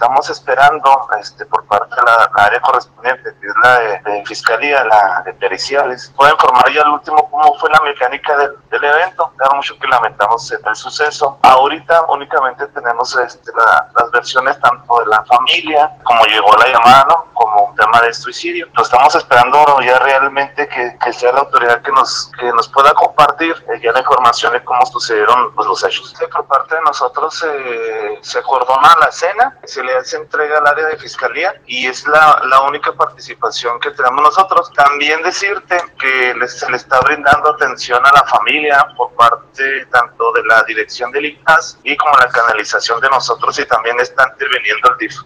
estamos esperando por parte de la área correspondiente, que es la de Fiscalía, la de Periciales. Puedo informar ya al último cómo fue la mecánica del evento. Claro, mucho que lamentamos el suceso. Ahorita únicamente tenemos las versiones tanto de la familia, como llegó la llamada, ¿no? Como un tema de suicidio. Lo estamos esperando ya realmente que sea la autoridad que nos pueda compartir ya la información de cómo sucedieron pues, los hechos. Por parte de nosotros se acordona la escena, se le hace entrega al área de Fiscalía y es la única participación que tenemos nosotros. También decirte que se le está brindando atención a la familia por parte tanto de la dirección del ICAS y como la canalización de nosotros, y también está interviniendo el DIF.